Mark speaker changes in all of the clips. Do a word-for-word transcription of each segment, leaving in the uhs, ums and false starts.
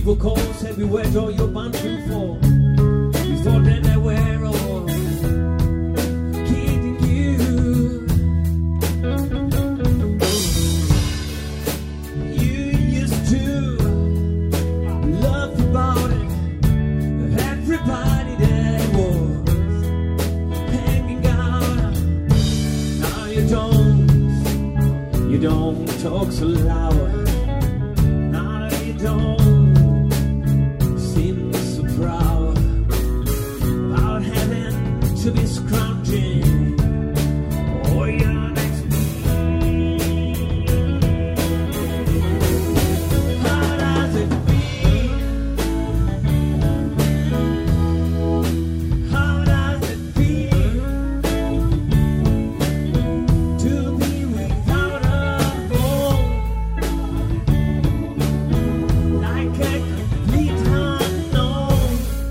Speaker 1: People call, said we were all you're bound to fall. We thought that they were all kidding you. You used to love about it. Everybody that was hanging out. Now you don't, you don't talk so loud. Now you don't seem so proud about having to be scrounging or your next meal. How does it feel? How does it feel to be without a home? Like a complete unknown,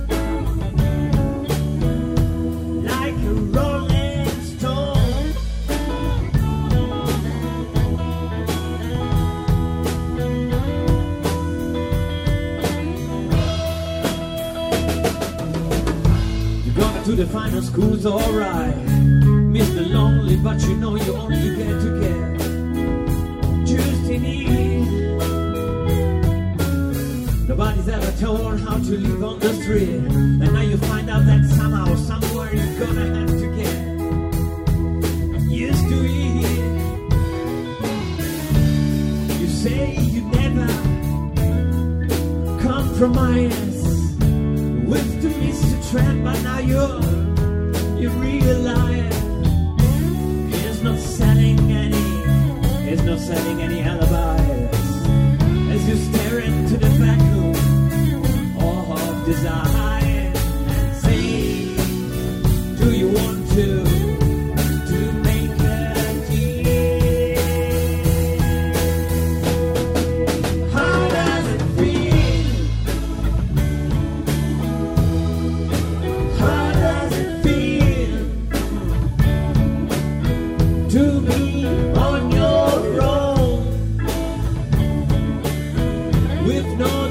Speaker 1: like a rolling stone. You're gonna to the final school's alright. Miss the lonely, but you know you only get to get just in it. Nobody's ever told how to live on the street, and now you find out that somehow, somewhere you're gonna have to get used to it. You say you never compromise with the Mister Trend, but now you're you realize it's not selling any, it's not selling any alibis as you stare into the vacuum of desire and say, do you want to to make a deal? How does it feel? How does it feel to be on your own with no